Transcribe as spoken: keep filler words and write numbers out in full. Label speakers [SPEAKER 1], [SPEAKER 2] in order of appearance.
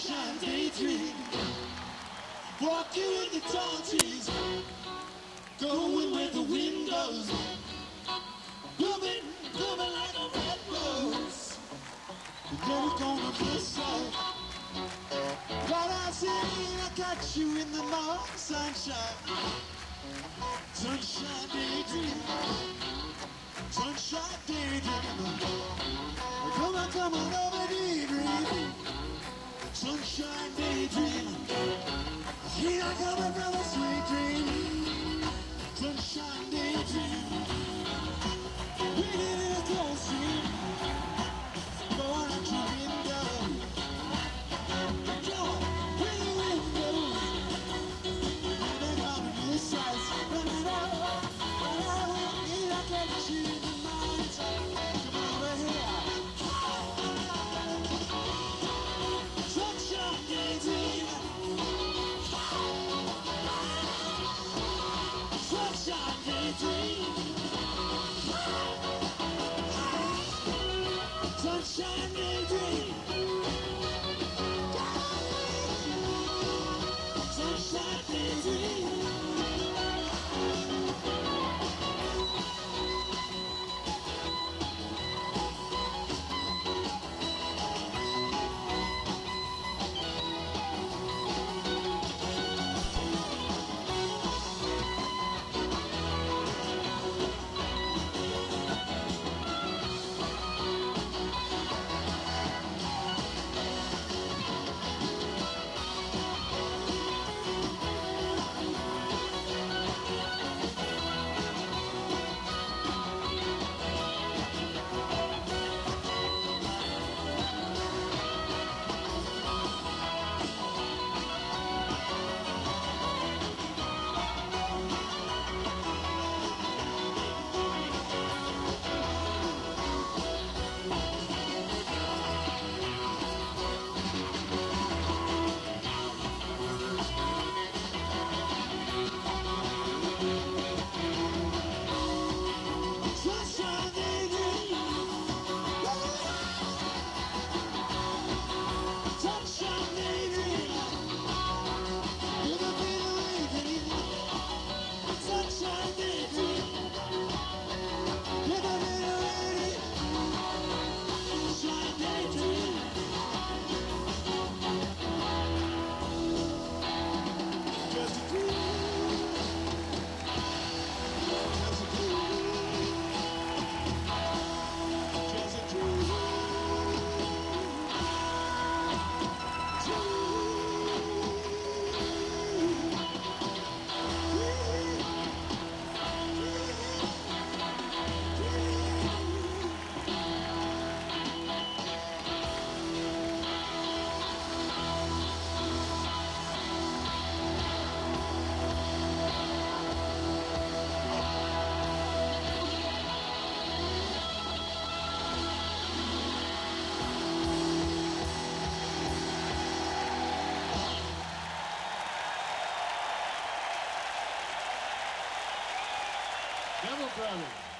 [SPEAKER 1] sunshine daydream. Walking in the tall trees, going where the wind goes. Blooming, blooming like a red rose. You're never gonna miss it. But I see I got you in the morning sunshine. Sunshine daydream. Sunshine daydream. Come on, come on over daydream. Sunshine daydream. Here I come, my brother, sweet dream. Sunshine daydream. Waiting in a cold stream. Going out your window. Going where the wind goes. Living on the east side. Running out. Here I got you in the mind. Come over here. Sunshine daydream. Sunshine daydream. Sunshine daydream. Sunshine daydream.
[SPEAKER 2] Devil Brothers.